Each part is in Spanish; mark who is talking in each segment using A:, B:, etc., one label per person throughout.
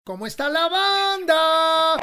A: ¿Cómo está la banda?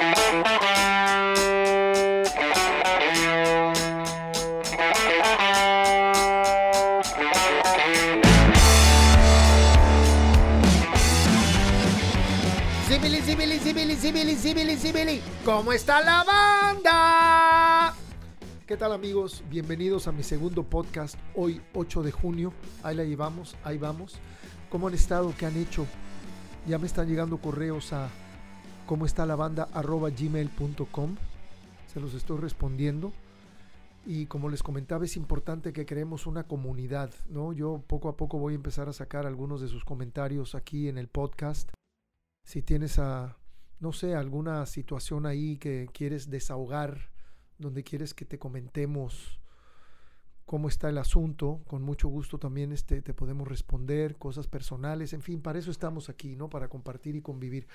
A: Zibili. ¿Cómo está la banda? ¿Qué tal, amigos? Bienvenidos a mi segundo podcast. Hoy 8 de junio. Ahí la llevamos, ahí vamos. ¿Cómo han estado? ¿Qué han hecho? Ya me están llegando correos a cómo está la banda @gmail.com. Se los estoy respondiendo. Y como les comentaba, es importante que creemos una comunidad, ¿no? Yo poco a poco voy a empezar a sacar algunos de sus comentarios aquí en el podcast. Si tienes alguna situación ahí que quieres desahogar, donde quieres que te comentemos cómo está el asunto, con mucho gusto también te podemos responder, cosas personales, en fin, para eso estamos aquí, ¿no? Para compartir y convivir.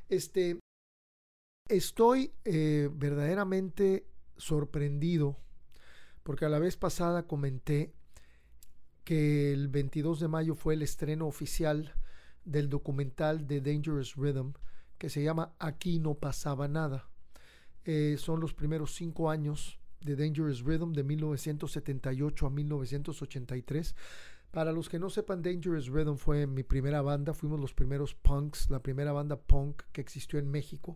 A: Estoy verdaderamente sorprendido, porque a la vez pasada comenté que el 22 de mayo fue el estreno oficial del documental de Dangerous Rhythm, que se llama Aquí no pasaba nada. Son los primeros 5 años de Dangerous Rhythm, de 1978 a 1983. Para los que no sepan, Dangerous Rhythm fue mi primera banda, fuimos los primeros punks, la primera banda punk que existió en México.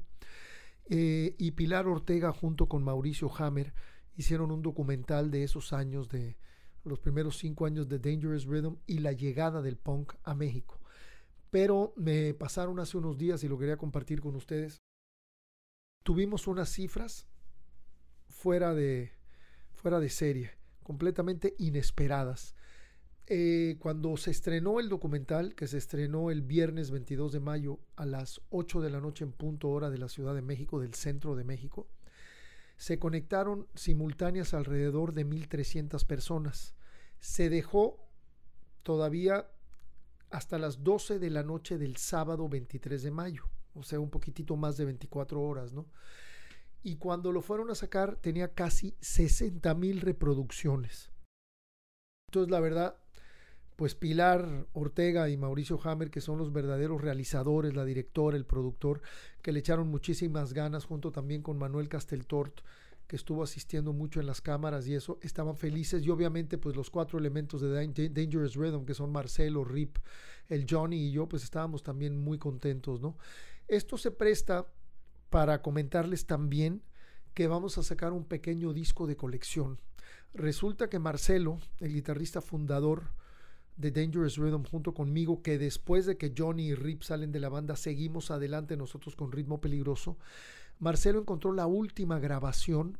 A: Y Pilar Ortega junto con Mauricio Hammer hicieron un documental de esos años, de los primeros 5 años de Dangerous Rhythm y la llegada del punk a México. Pero me pasaron hace unos días y lo quería compartir con ustedes. Tuvimos unas cifras fuera de serie, completamente inesperadas. Cuando se estrenó el documental, que se estrenó el viernes 22 de mayo a las 8 de la noche en punto hora de la Ciudad de México, del centro de México, se conectaron simultáneas alrededor de 1,300 personas. Se dejó todavía hasta las 12 de la noche del sábado 23 de mayo, o sea, un poquitito más de 24 horas, ¿no? Y cuando lo fueron a sacar tenía casi 60,000 reproducciones. Entonces, la verdad, pues Pilar Ortega y Mauricio Hammer, que son los verdaderos realizadores, la directora, el productor, que le echaron muchísimas ganas, junto también con Manuel Casteltort, que estuvo asistiendo mucho en las cámaras y eso, estaban felices. Y obviamente pues los 4 elementos de Dangerous Rhythm, que son Marcelo, Rip, el Johnny y yo, pues estábamos también muy contentos, ¿no? Esto se presta para comentarles también que vamos a sacar un pequeño disco de colección. Resulta que Marcelo, el guitarrista fundador de Dangerous Rhythm, junto conmigo, que después de que Johnny y Rip salen de la banda, seguimos adelante nosotros con Ritmo Peligroso. Marcelo encontró la última grabación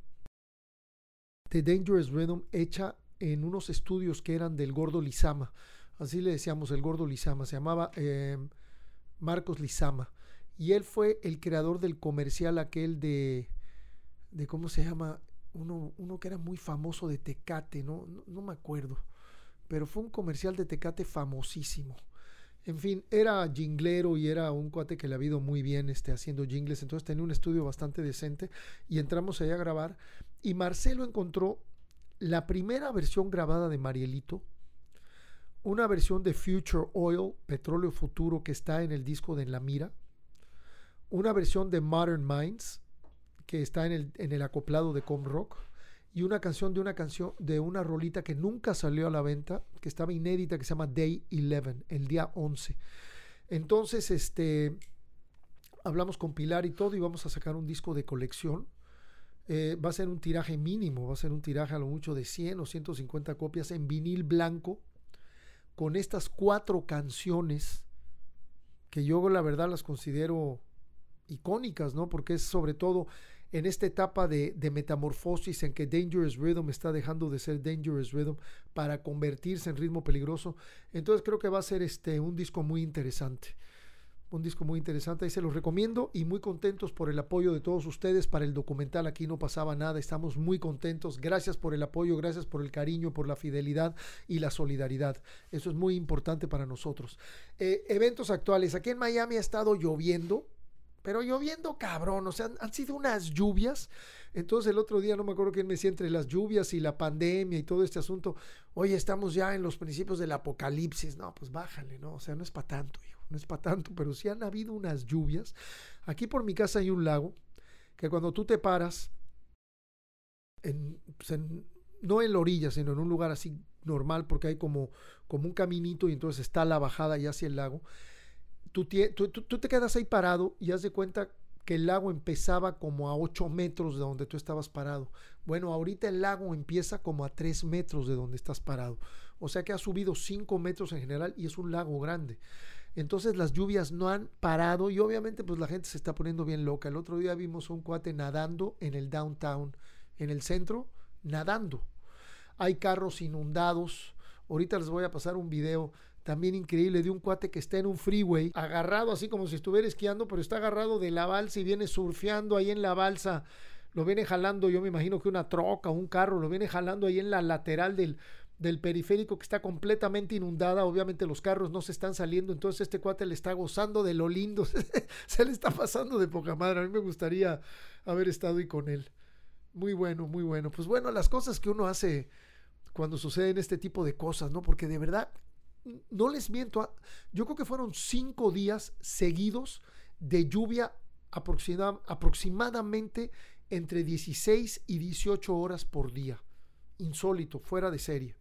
A: de Dangerous Rhythm hecha en unos estudios que eran del Gordo Lizama. Así le decíamos, el Gordo Lizama. Se llamaba Marcos Lizama. Y él fue el creador del comercial aquel de ¿cómo se llama? Uno que era muy famoso de Tecate, no me acuerdo. Pero fue un comercial de Tecate famosísimo. En fin, era jinglero y era un cuate que le ha ido muy bien haciendo jingles. Entonces tenía un estudio bastante decente y entramos allá a grabar. Y Marcelo encontró la primera versión grabada de Marielito, una versión de Future Oil, Petróleo Futuro, que está en el disco de En la Mira, una versión de Modern Minds, que está en el acoplado de Com Rock, y una canción de una rolita que nunca salió a la venta, que estaba inédita, que se llama Day 11, el día 11. Entonces, hablamos con Pilar y todo, y vamos a sacar un disco de colección. Va a ser un tiraje mínimo, va a ser un tiraje a lo mucho de 100 o 150 copias en vinil blanco, con estas 4 canciones que yo la verdad las considero icónicas, ¿no? Porque es sobre todo en esta etapa de metamorfosis en que Dangerous Rhythm está dejando de ser Dangerous Rhythm para convertirse en Ritmo Peligroso. Entonces creo que va a ser un disco muy interesante. Un disco muy interesante, ahí se los recomiendo, y muy contentos por el apoyo de todos ustedes para el documental Aquí no pasaba nada. Estamos muy contentos, gracias por el apoyo, gracias por el cariño, por la fidelidad y la solidaridad. Eso es muy importante para nosotros. Eventos actuales, aquí en Miami ha estado lloviendo, pero lloviendo cabrón, o sea, han sido unas lluvias. Entonces el otro día, no me acuerdo quién me decía, entre las lluvias y la pandemia y todo este asunto, oye, estamos ya en los principios del apocalipsis. No, pues bájale, ¿no? O sea, no es para tanto, hijo. no es para tanto, pero sí han habido unas lluvias. Aquí por mi casa hay un lago que cuando tú te paras, no en la orilla, sino en un lugar así normal, porque hay como un caminito y entonces está la bajada ya hacia el lago. Tú te quedas ahí parado y haz de cuenta que el lago empezaba como a 8 metros de donde tú estabas parado. Bueno, ahorita el lago empieza como a 3 metros de donde estás parado. O sea que ha subido 5 metros en general y es un lago grande. Entonces las lluvias no han parado y obviamente pues la gente se está poniendo bien loca. El otro día vimos un cuate nadando en el downtown, en el centro, nadando. Hay carros inundados. Ahorita les voy a pasar un video también increíble de un cuate que está en un freeway, agarrado así como si estuviera esquiando, pero está agarrado de la balsa y viene surfeando ahí en la balsa. Lo viene jalando, yo me imagino que una troca o un carro, lo viene jalando ahí en la lateral del periférico que está completamente inundada. Obviamente los carros no se están saliendo, entonces este cuate le está gozando de lo lindo. Se le está pasando de poca madre. A mí me gustaría haber estado ahí con él. Muy bueno, muy bueno. Pues bueno, las cosas que uno hace cuando suceden este tipo de cosas, ¿no? Porque de verdad, no les miento, yo creo que fueron 5 días seguidos de lluvia aproximadamente entre 16 y 18 horas por día. Insólito, fuera de serie.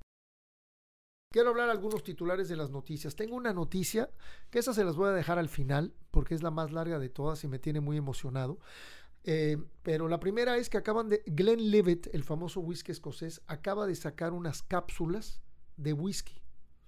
A: Quiero hablar algunos titulares de las noticias. Tengo una noticia, que esa se las voy a dejar al final, porque es la más larga de todas y me tiene muy emocionado. Pero la primera es que Glenlivet, el famoso whisky escocés, acaba de sacar unas cápsulas de whisky.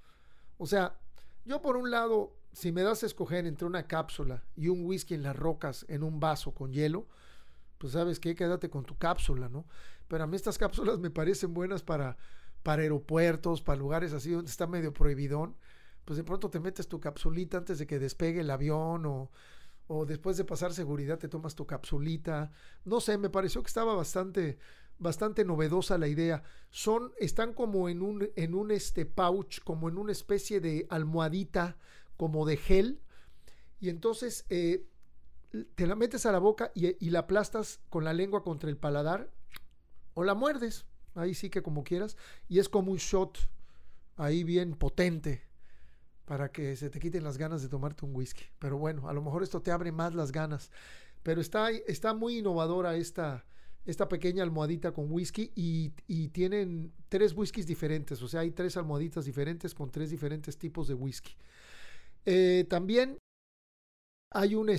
A: O sea, yo por un lado, si me das a escoger entre una cápsula y un whisky en las rocas en un vaso con hielo, pues sabes qué, quédate con tu cápsula, ¿no? Pero a mí estas cápsulas me parecen buenas para aeropuertos, para lugares así donde está medio prohibidón. Pues de pronto te metes tu capsulita antes de que despegue el avión o después de pasar seguridad te tomas tu capsulita. No sé, me pareció que estaba bastante novedosa la idea. Están como en un pouch, como en una especie de almohadita, como de gel, y entonces te la metes a la boca y la aplastas con la lengua contra el paladar, o la muerdes, ahí sí que como quieras, y es como un shot ahí bien potente para que se te quiten las ganas de tomarte un whisky. Pero bueno, a lo mejor esto te abre más las ganas. Pero está muy innovadora esta pequeña almohadita con whisky y tienen 3 whiskies diferentes. O sea, hay 3 almohaditas diferentes con 3 diferentes tipos de whisky. También hay un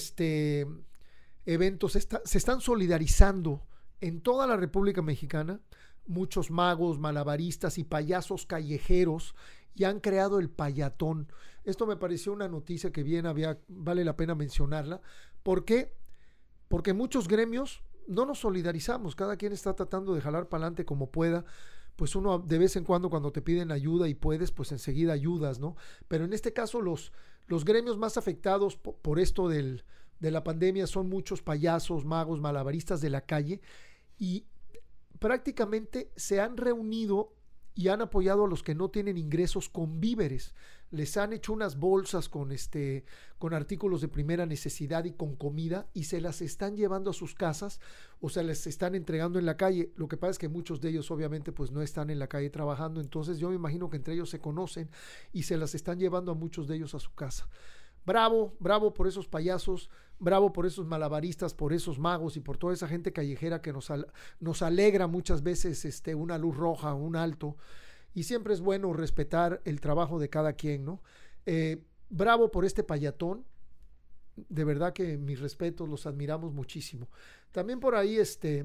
A: evento, se están solidarizando en toda la República Mexicana muchos magos, malabaristas y payasos callejeros y han creado el payatón. Esto me pareció una noticia que vale la pena mencionarla. ¿Por qué? Porque muchos gremios no nos solidarizamos, cada quien está tratando de jalar para adelante como pueda. Pues uno de vez en cuando te piden ayuda y puedes, pues enseguida ayudas, ¿no? Pero en este caso los gremios más afectados por esto de la pandemia son muchos payasos, magos, malabaristas de la calle y prácticamente se han reunido y han apoyado a los que no tienen ingresos con víveres. Les han hecho unas bolsas con artículos de primera necesidad y con comida y se las están llevando a sus casas o se les están entregando en la calle. Lo que pasa es que muchos de ellos obviamente pues no están en la calle trabajando, entonces yo me imagino que entre ellos se conocen y se las están llevando a muchos de ellos a su casa. Bravo, bravo por esos payasos, bravo por esos malabaristas, por esos magos y por toda esa gente callejera que nos alegra muchas veces una luz roja, un alto. Y siempre es bueno respetar el trabajo de cada quien, ¿no? Bravo por este payatón. De verdad que mis respetos, los admiramos muchísimo. También por ahí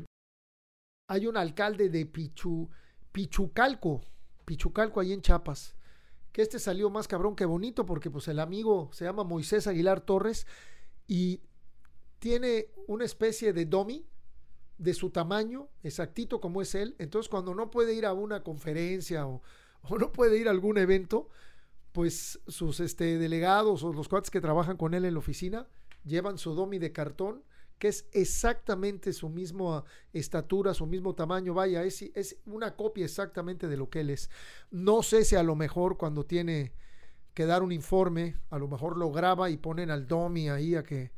A: hay un alcalde de Pichucalco ahí en Chiapas, que salió más cabrón que bonito porque pues el amigo se llama Moisés Aguilar Torres y tiene una especie de dummy de su tamaño, exactito como es él. Entonces cuando no puede ir a una conferencia o no puede ir a algún evento, pues sus delegados o los cuates que trabajan con él en la oficina llevan su dummy de cartón que es exactamente su misma estatura, su mismo tamaño, vaya, es una copia exactamente de lo que él es. No sé si a lo mejor cuando tiene que dar un informe, a lo mejor lo graba y ponen al dummy ahí a que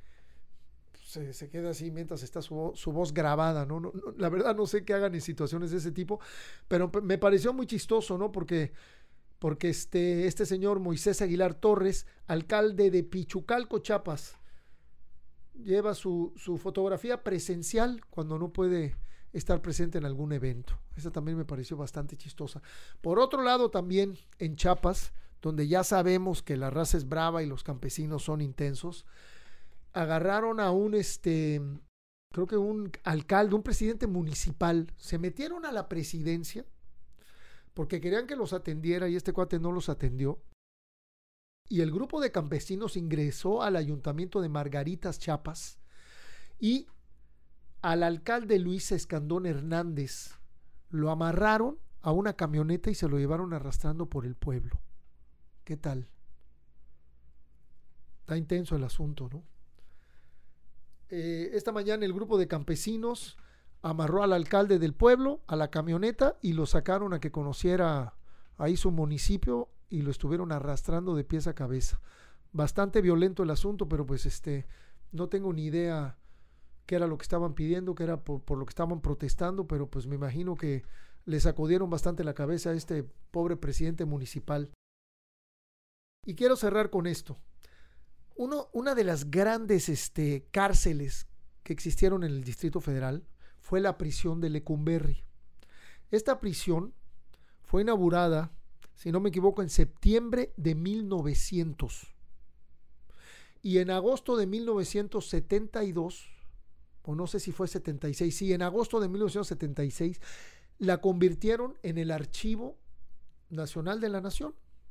A: se queda así mientras está su voz grabada, ¿no? La verdad no sé qué hagan en situaciones de ese tipo, pero me pareció muy chistoso, ¿no? Porque porque este señor Moisés Aguilar Torres, alcalde de Pichucalco, Chiapas, lleva su fotografía presencial cuando no puede estar presente en algún evento. Esa también me pareció bastante chistosa. Por otro lado, también en Chiapas, donde ya sabemos que la raza es brava y los campesinos son intensos, agarraron a creo que un alcalde, un presidente municipal, se metieron a la presidencia porque querían que los atendiera y este cuate no los atendió. Y el grupo de campesinos ingresó al ayuntamiento de Margaritas, Chiapas, y al alcalde Luis Escandón Hernández lo amarraron a una camioneta y se lo llevaron arrastrando por el pueblo. ¿Qué tal? Está intenso el asunto, ¿no? Esta mañana el grupo de campesinos amarró al alcalde del pueblo a la camioneta y lo sacaron a que conociera ahí su municipio y lo estuvieron arrastrando de pies a cabeza. Bastante violento el asunto, pero pues no tengo ni idea qué era lo que estaban pidiendo, qué era por lo que estaban protestando, pero pues me imagino que le sacudieron bastante la cabeza a este pobre presidente municipal. Y quiero cerrar con esto. Una de las grandes cárceles que existieron en el Distrito Federal fue la prisión de Lecumberri. Esta prisión fue inaugurada, si no me equivoco, en septiembre de 1900. Y en agosto de 1972, o no sé si fue 76, sí, en agosto de 1976, la convirtieron en el Archivo Nacional de la Nación.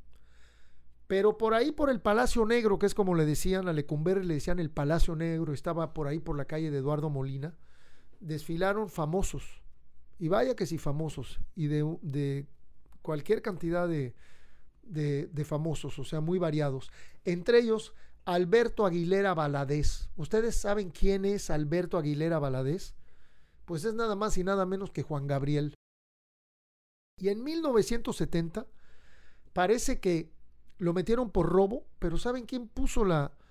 A: Pero por ahí, por el Palacio Negro, que es como le decían a Lecumberri, le decían el Palacio Negro, estaba por ahí por la calle de Eduardo Molina, desfilaron famosos, y vaya que sí famosos, y de cualquier cantidad de famosos, o sea, muy variados. Entre ellos, Alberto Aguilera Valadez. ¿Ustedes saben quién es Alberto Aguilera Valadez? Pues es nada más y nada menos que Juan Gabriel. Y en 1970 parece que lo metieron por robo, pero ¿saben quién puso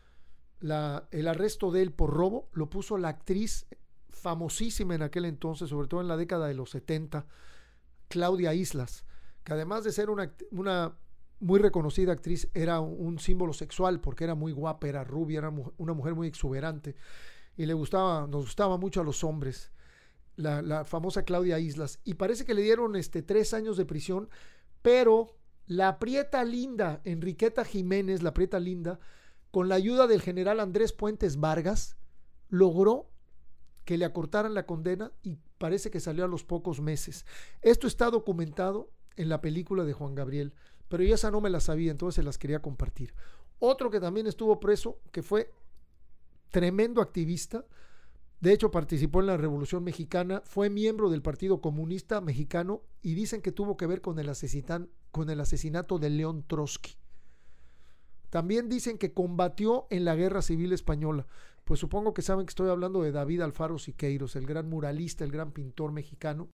A: el arresto de él por robo? Lo puso la actriz famosísima en aquel entonces, sobre todo en la década de los 70, Claudia Islas, que además de ser una muy reconocida actriz, era un símbolo sexual porque era muy guapa, era rubia, era una mujer muy exuberante y nos gustaba mucho a los hombres, la famosa Claudia Islas. Y parece que le dieron 3 años de prisión, pero la prieta linda, Enriqueta Jiménez, la prieta linda, con la ayuda del general Andrés Puentes Vargas, logró que le acortaran la condena y parece que salió a los pocos meses. Esto está documentado en la película de Juan Gabriel, pero yo esa no me la sabía, entonces se las quería compartir. Otro que también estuvo preso, que fue tremendo activista, de hecho participó en la Revolución Mexicana, fue miembro del Partido Comunista Mexicano y dicen que tuvo que ver con el asesinato de León Trotsky. También dicen que combatió en la Guerra Civil Española. Pues supongo que saben que estoy hablando de David Alfaro Siqueiros, el gran muralista, el gran pintor mexicano.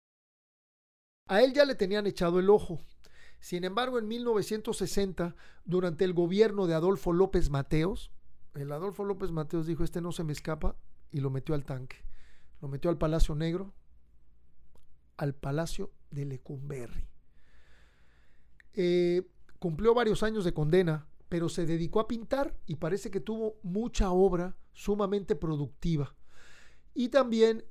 A: A él ya le tenían echado el ojo. Sin embargo, en 1960, durante el gobierno de Adolfo López Mateos, el Adolfo López Mateos dijo, no se me escapa, y lo metió al tanque. Lo metió al Palacio Negro, al Palacio de Lecumberri. Cumplió varios años de condena, pero se dedicó a pintar y parece que tuvo mucha obra sumamente productiva. Y también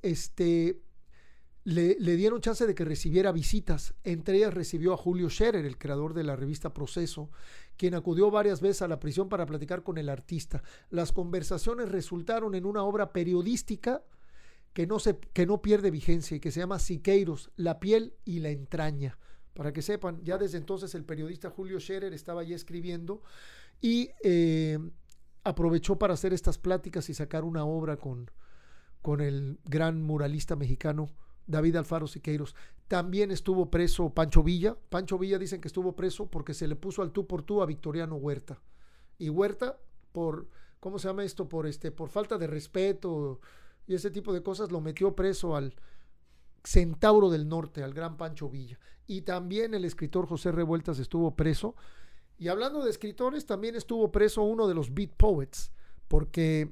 A: le dieron chance de que recibiera visitas. Entre ellas recibió a Julio Scherer, el creador de la revista Proceso, quien acudió varias veces a la prisión para platicar con el artista. Las conversaciones resultaron en una obra periodística que no pierde vigencia y que se llama Siqueiros, la piel y la entraña. Para que sepan, ya desde entonces el periodista Julio Scherer estaba ya escribiendo y aprovechó para hacer estas pláticas y sacar una obra con el gran muralista mexicano David Alfaro Siqueiros. También estuvo preso Pancho Villa. Pancho Villa dicen que estuvo preso porque se le puso al tú por tú a Victoriano Huerta. Y Huerta, ¿cómo se llama esto? Por falta de respeto y ese tipo de cosas, lo metió preso al Centauro del Norte, al gran Pancho Villa. Y también el escritor José Revueltas estuvo preso. Y hablando de escritores, también estuvo preso uno de los Beat Poets, porque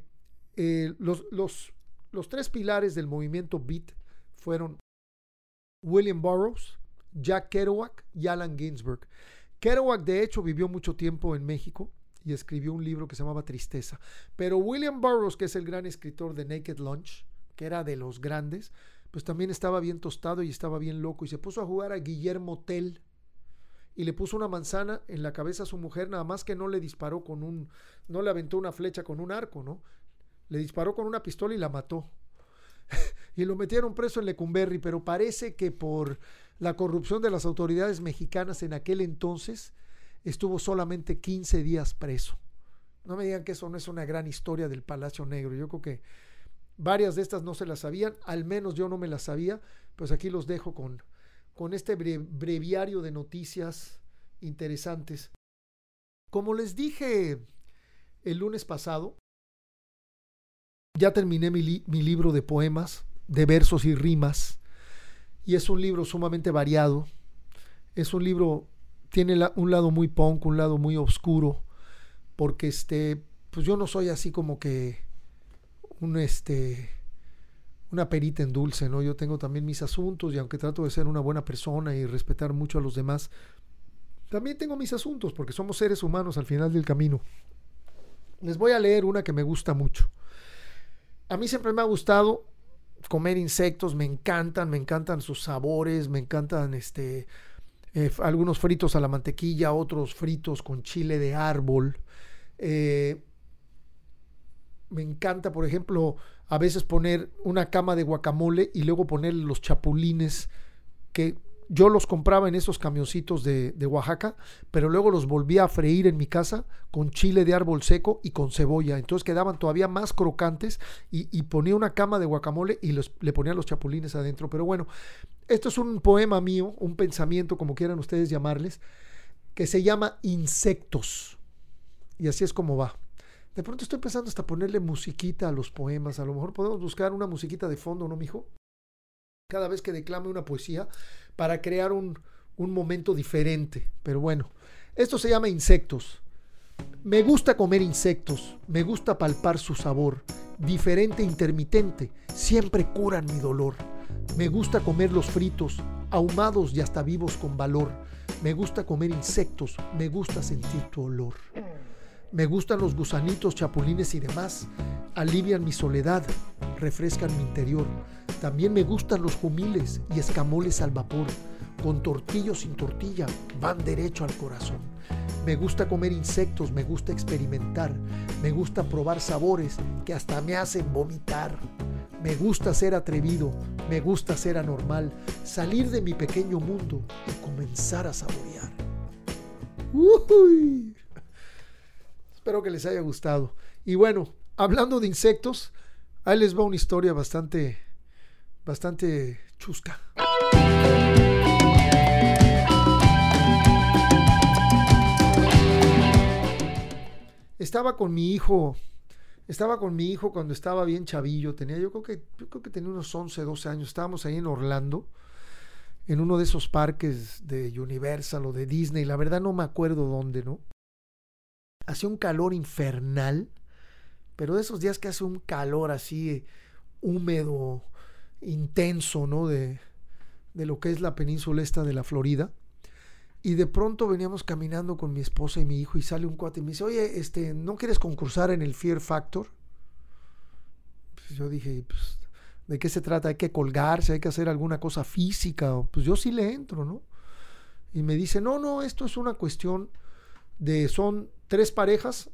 A: los 3 pilares del movimiento Beat fueron William Burroughs, Jack Kerouac y Allen Ginsberg. Kerouac, de hecho, vivió mucho tiempo en México y escribió un libro que se llamaba Tristeza. Pero William Burroughs, que es el gran escritor de Naked Lunch, que era de los grandes, pues también estaba bien tostado y estaba bien loco y se puso a jugar a Guillermo Tell y le puso una manzana en la cabeza a su mujer, nada más que no le disparó no le aventó una flecha con un arco, ¿no? Le disparó con una pistola y la mató. Y lo metieron preso en Lecumberri, pero parece que por la corrupción de las autoridades mexicanas en aquel entonces estuvo solamente 15 días preso. No me digan que eso no es una gran historia del Palacio Negro. Yo creo que varias de estas no se las sabían, al menos yo no me las sabía. Pues aquí los dejo con este breviario de noticias interesantes. Como les dije el lunes pasado, ya terminé mi libro de poemas, de versos y rimas, y es un libro sumamente variado. Es un libro, tiene un lado muy punk, un lado muy oscuro, porque pues yo no soy así como que una perita en dulce, ¿no? Yo tengo también mis asuntos, y aunque trato de ser una buena persona y respetar mucho a los demás, también tengo mis asuntos, porque somos seres humanos al final del camino. Les voy a leer una que me gusta mucho. A mí siempre me ha gustado comer insectos, me encantan sus sabores, me encantan algunos fritos a la mantequilla, otros fritos con chile de árbol. Me encanta, por ejemplo, a veces poner una cama de guacamole y luego poner los chapulines, que yo los compraba en esos camioncitos de Oaxaca, pero luego los volvía a freír en mi casa con chile de árbol seco y con cebolla. Entonces quedaban todavía más crocantes y ponía una cama de guacamole y le ponía los chapulines adentro. Pero bueno, esto es un poema mío, un pensamiento, como quieran ustedes llamarles, que se llama Insectos. Y así es como va. De pronto estoy pensando hasta ponerle musiquita a los poemas. A lo mejor podemos buscar una musiquita de fondo, ¿no, mijo? Cada vez que declame una poesía, para crear un momento diferente. Pero bueno, esto se llama Insectos. Me gusta comer insectos, me gusta palpar su sabor, diferente e intermitente, siempre curan mi dolor. Me gusta comer los fritos, ahumados y hasta vivos con valor. Me gusta comer insectos, me gusta sentir tu olor. Me gustan los gusanitos, chapulines y demás. Alivian mi soledad, refrescan mi interior. También me gustan los jumiles y escamoles al vapor. Con tortilla o sin tortilla, van derecho al corazón. Me gusta comer insectos, me gusta experimentar. Me gusta probar sabores que hasta me hacen vomitar. Me gusta ser atrevido, me gusta ser anormal. Salir de mi pequeño mundo y comenzar a saborear. ¡Uy! Espero que les haya gustado. Y bueno, hablando de insectos, ahí les va una historia bastante chusca. Estaba con mi hijo cuando estaba bien chavillo. Yo creo que tenía unos 11, 12 años. Estábamos ahí en Orlando, en uno de esos parques de Universal o de Disney. La verdad no me acuerdo dónde, ¿no? Hacía un calor infernal, pero de esos días que hace un calor así húmedo, intenso, ¿no? De lo que es la península esta de la Florida. Y de pronto veníamos caminando con mi esposa y mi hijo y sale un cuate y me dice, oye, ¿no quieres concursar en el Fear Factor? Pues yo dije, pues, ¿de qué se trata? ¿Hay que colgarse? ¿Hay que hacer alguna cosa física? Pues yo sí le entro, ¿no? Y me dice, no, esto es una cuestión son 3 parejas,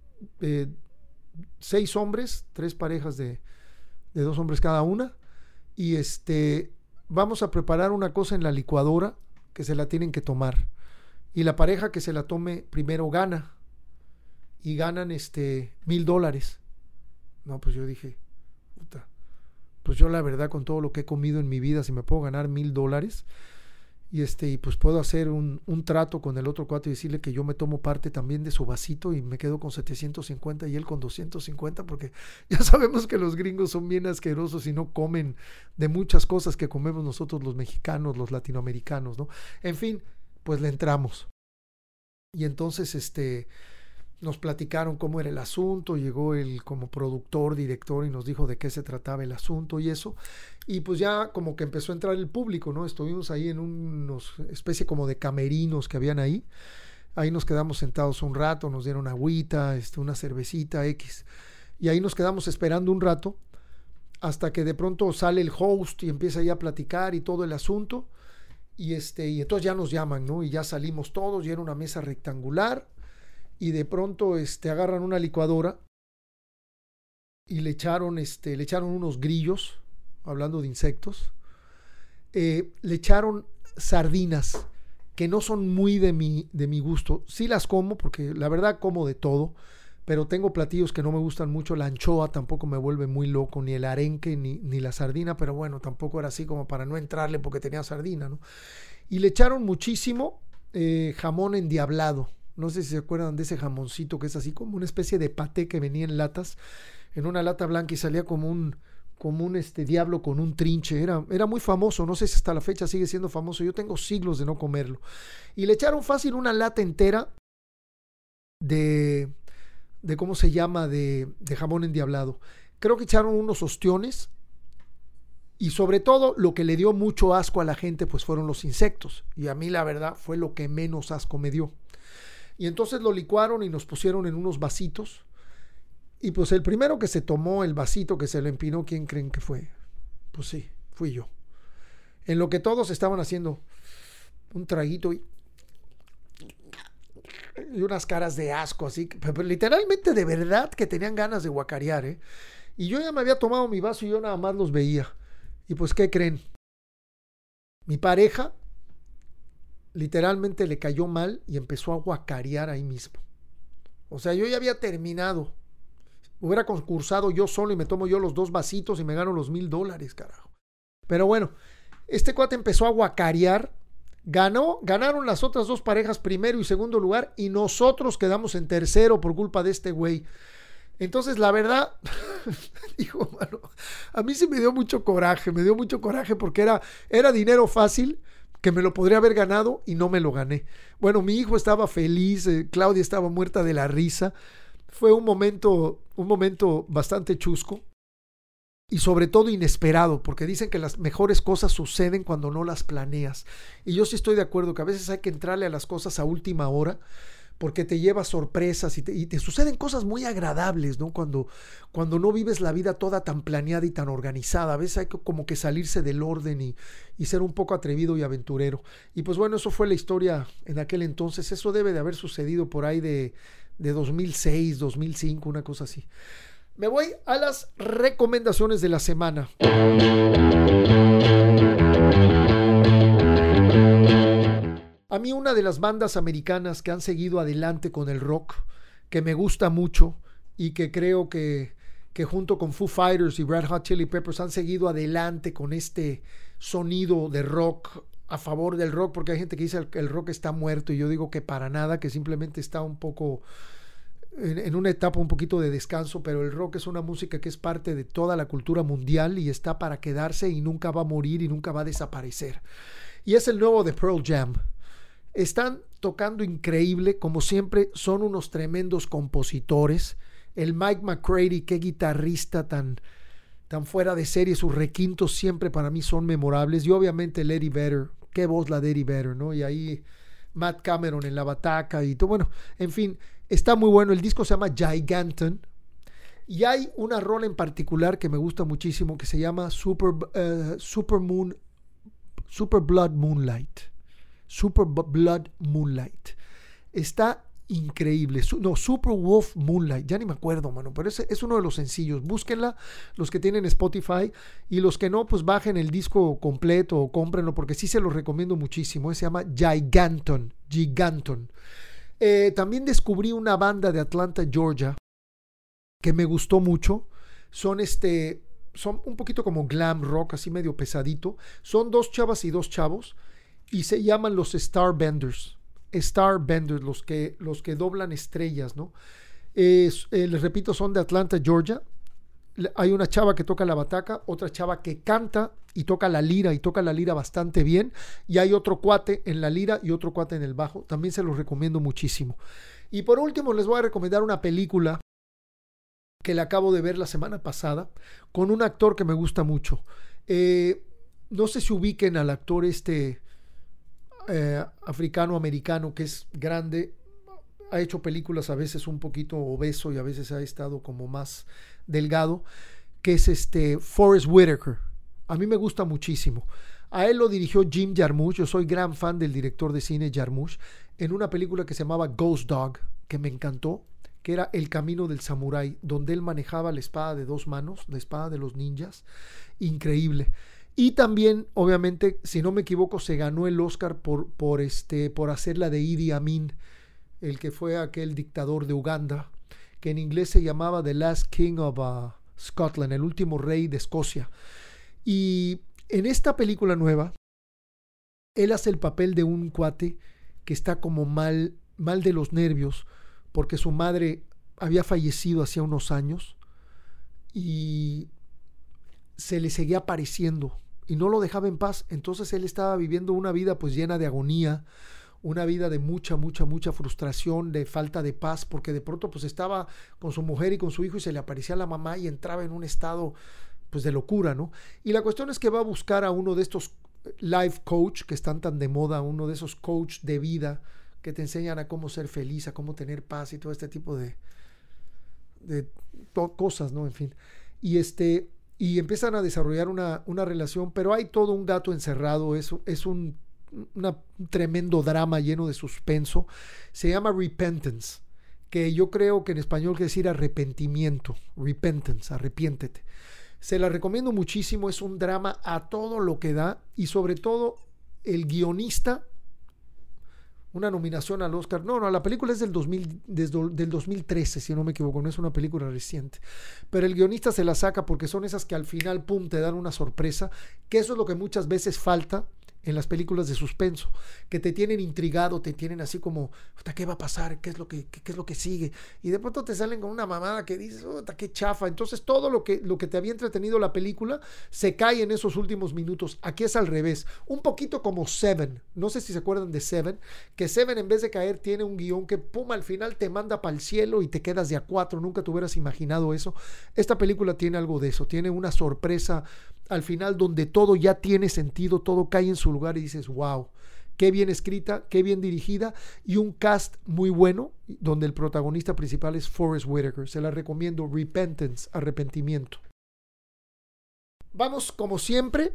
A: 6 hombres, 3 parejas de 2 hombres cada una, y vamos a preparar una cosa en la licuadora que se la tienen que tomar, y la pareja que se la tome primero gana, y ganan $1,000. No, pues yo dije, puta, pues yo la verdad con todo lo que he comido en mi vida, si me puedo ganar $1,000, y pues puedo hacer un trato con el otro cuate y decirle que yo me tomo parte también de su vasito y me quedo con 750 y él con 250, porque ya sabemos que los gringos son bien asquerosos y no comen de muchas cosas que comemos nosotros los mexicanos, los latinoamericanos, ¿no? En fin, pues le entramos. Y entonces nos platicaron cómo era el asunto, llegó él como productor, director, y nos dijo de qué se trataba el asunto y eso, y pues ya como que empezó a entrar el público, ¿no? Estuvimos ahí en unos especie como de camerinos que habían ahí, Ahí nos quedamos sentados un rato, nos dieron agüita, una cervecita X. Y ahí nos quedamos esperando un rato hasta que de pronto sale el host y empieza ya a platicar y todo el asunto. Y entonces ya nos llaman, ¿no? Y ya salimos todos, y era una mesa rectangular. Y de pronto agarran una licuadora y le echaron unos grillos, hablando de insectos. Le echaron sardinas, que no son muy de mi gusto. Sí las como, porque la verdad como de todo, pero tengo platillos que no me gustan mucho. La anchoa tampoco me vuelve muy loco, ni el arenque, ni la sardina, pero bueno, tampoco era así como para no entrarle porque tenía sardina, ¿no? Y le echaron muchísimo jamón endiablado. No sé si se acuerdan de ese jamoncito que es así como una especie de paté que venía en latas, en una lata blanca, y salía como un diablo con un trinche. Era muy famoso, no sé si hasta la fecha sigue siendo famoso. Yo tengo siglos de no comerlo. Y le echaron fácil una lata entera de ¿cómo se llama? De jamón endiablado. Creo que echaron unos ostiones, y sobre todo lo que le dio mucho asco a la gente pues fueron los insectos, y a mí la verdad fue lo que menos asco me dio. Y entonces lo licuaron y nos pusieron en unos vasitos, y pues el primero que se tomó el vasito, que se lo empinó, ¿quién creen que fue? Pues sí, fui yo. En lo que todos estaban haciendo un traguito y unas caras de asco, así, pero literalmente de verdad que tenían ganas de guacarear, ¿eh? Y yo ya me había tomado mi vaso y yo nada más los veía. Y pues, ¿qué creen? Mi pareja literalmente le cayó mal y empezó a guacarear ahí mismo. O sea, yo ya había terminado. Hubiera concursado yo solo y me tomo yo los 2 vasitos y me gano los $1,000, carajo. Pero bueno, este cuate empezó a guacarear. Ganaron las otras 2 parejas, primero y segundo lugar, y nosotros quedamos en tercero por culpa de este güey. Entonces, la verdad, dijo, mano, a mí sí me dio mucho coraje porque era dinero fácil que me lo podría haber ganado y no me lo gané. Bueno, mi hijo estaba feliz, Claudia estaba muerta de la risa. Fue un momento bastante chusco y sobre todo inesperado, porque dicen que las mejores cosas suceden cuando no las planeas. Y yo sí estoy de acuerdo que a veces hay que entrarle a las cosas a última hora, porque te lleva sorpresas y te suceden cosas muy agradables, ¿no? Cuando no vives la vida toda tan planeada y tan organizada. A veces hay que como que salirse del orden y ser un poco atrevido y aventurero. Y pues bueno, eso fue la historia en aquel entonces. Eso debe de haber sucedido por ahí de 2006, 2005, una cosa así. Me voy a las recomendaciones de la semana. A mí una de las bandas americanas que han seguido adelante con el rock, que me gusta mucho y que creo que junto con Foo Fighters y Red Hot Chili Peppers han seguido adelante con este sonido de rock, a favor del rock, porque hay gente que dice que el rock está muerto, y yo digo que para nada, que simplemente está un poco en una etapa un poquito de descanso, pero el rock es una música que es parte de toda la cultura mundial y está para quedarse y nunca va a morir y nunca va a desaparecer. Y es el nuevo de Pearl Jam. Están tocando increíble, como siempre, son unos tremendos compositores. El Mike McCready, qué guitarrista tan fuera de serie, sus requintos siempre para mí son memorables. Y obviamente el Eddie Vedder, qué voz la de Eddie Vedder, ¿no? Y ahí Matt Cameron en la bataca y todo. Bueno, en fin, está muy bueno. El disco se llama Giganton. Y hay una rola en particular que me gusta muchísimo que se llama Super Blood Moonlight. Super Blood Moonlight. Está increíble. Super Wolf Moonlight. Ya ni me acuerdo, mano. Pero es uno de los sencillos. Búsquenla los que tienen Spotify. Y los que no, pues bajen el disco completo o cómprenlo, porque sí se los recomiendo muchísimo. Se llama Giganton. También descubrí una banda de Atlanta, Georgia, que me gustó mucho. Son un poquito como glam rock, así medio pesadito. Son 2 chavas y 2 chavos. Y se llaman los Starbenders, los que doblan estrellas, ¿no? Les repito, son de Atlanta, Georgia. Hay una chava que toca la bataca, otra chava que canta y toca la lira bastante bien. Y hay otro cuate en la lira y otro cuate en el bajo. También se los recomiendo muchísimo. Y por último, les voy a recomendar una película que la acabo de ver la semana pasada con un actor que me gusta mucho. No sé si ubiquen al actor africano-americano que es grande, ha hecho películas a veces un poquito obeso y a veces ha estado como más delgado, que es Forest Whitaker. A mí me gusta muchísimo. A él lo dirigió Jim Jarmusch. Yo soy gran fan del director de cine Jarmusch, en una película que se llamaba Ghost Dog, que me encantó, que era El camino del samurái, donde él manejaba la espada de 2 manos, la espada de los ninjas. Increíble. Y también, obviamente, si no me equivoco, se ganó el Oscar por hacer la de Idi Amin, el que fue aquel dictador de Uganda, que en inglés se llamaba The Last King of Scotland, el último rey de Escocia. Y en esta película nueva, él hace el papel de un cuate que está como mal de los nervios, porque su madre había fallecido hacía unos años y se le seguía apareciendo y no lo dejaba en paz. Entonces él estaba viviendo una vida pues llena de agonía, una vida de mucha frustración, de falta de paz, porque de pronto pues estaba con su mujer y con su hijo y se le aparecía la mamá y entraba en un estado pues de locura, ¿no? Y la cuestión es que va a buscar a uno de estos life coach que están tan de moda, uno de esos coach de vida que te enseñan a cómo ser feliz, a cómo tener paz y todo este tipo de cosas, ¿no? En fin. Y empiezan a desarrollar una relación, pero hay todo un gato encerrado, es un tremendo drama lleno de suspenso. Se llama Repentance, que yo creo que en español quiere decir arrepentimiento. Repentance, arrepiéntete. Se la recomiendo muchísimo, es un drama a todo lo que da y sobre todo el guionista, una nominación al Oscar. No, la película es del 2013, si no me equivoco, no es una película reciente. Pero el guionista se la saca porque son esas que al final, pum, te dan una sorpresa, que eso es lo que muchas veces falta en las películas de suspenso, que te tienen intrigado, te tienen así como, ¿qué va a pasar? ¿Qué es lo que sigue? Y de pronto te salen con una mamada que dices, qué chafa. Entonces todo lo que te había entretenido la película se cae en esos últimos minutos. Aquí es al revés, un poquito como Seven. No sé si se acuerdan de Seven, que Seven en vez de caer tiene un guión que pum, al final te manda para el cielo y te quedas de a 4, nunca te hubieras imaginado eso. Esta película tiene algo de eso, tiene una sorpresa al final donde todo ya tiene sentido, todo cae en su lugar y dices, wow, qué bien escrita, qué bien dirigida y un cast muy bueno, donde el protagonista principal es Forest Whitaker. Se la recomiendo, Repentance, arrepentimiento. Vamos, como siempre,